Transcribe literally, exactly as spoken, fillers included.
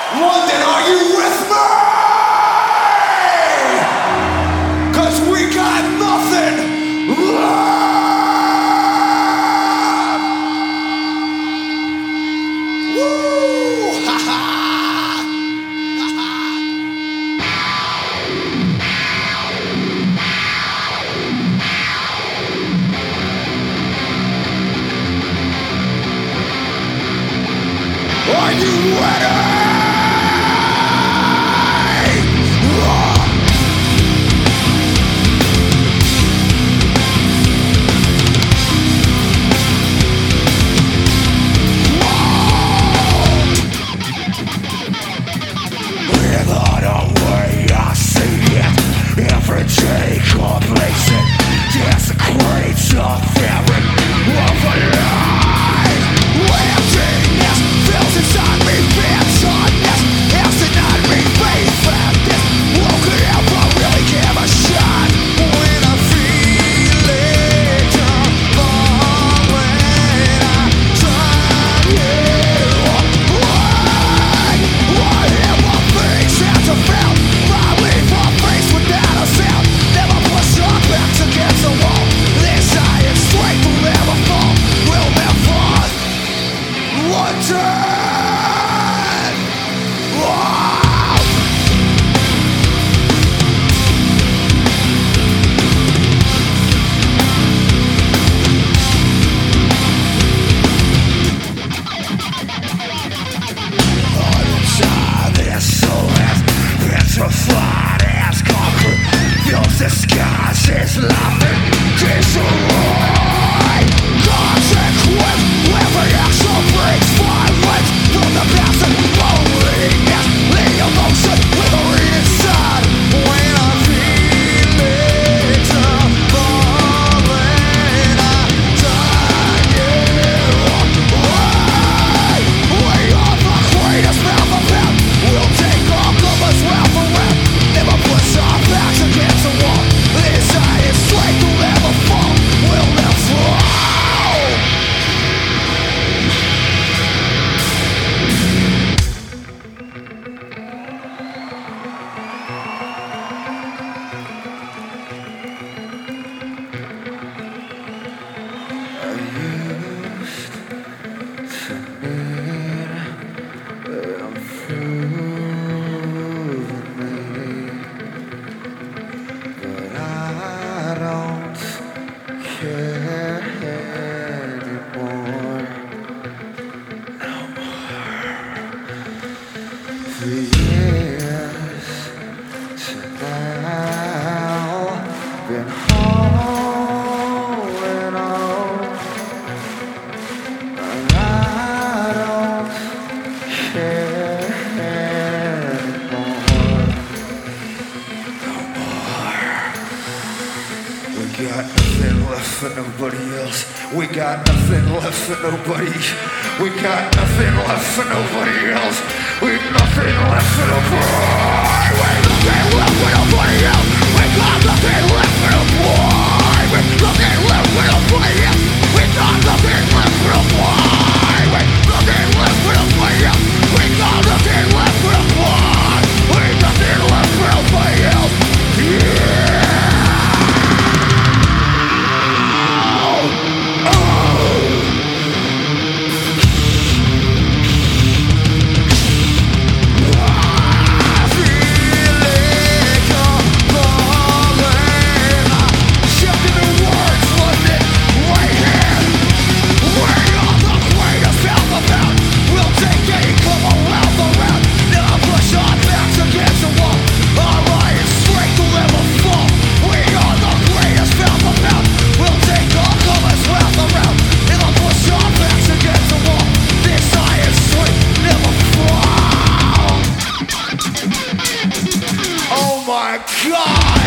London, are you with me? Cause we got nothing left. Woo! Ha ha! Ha ha! Are you ready? Every day complacent desecrates a fabric of a lie. Emptiness fills inside me, bitterness acid on me, faithlessness who could ever really give a shot when I feel it falling. I turn you away. Why am I things have to fail? I leave my face without a sound. Never push our backs against the wall. This iron strength will never fall. Will never return. Wow. Inside this soul is petrified as concrete. Feels the skies is laughing. Destroy. Consequence. Every action brings violence. From the past and loneliness. The emotion withering inside. When I feel it falling, I turn you away. We are the greatest mouth of hell. We'll take our covers round for round. Never push our backs against the wall. This iron strength will never fall. Will never fall. We got nothing left for nobody. We got nothing left for nobody else. We got nothing left for nobody. We got nothing left for nobody else. We got nothing left for nobody. We got nothing left for nobody else. We got nothing left for nobody. We got nothing left for nobody else. We got nothing left for nobody. We got nothing left for nobody else. Yeah. God!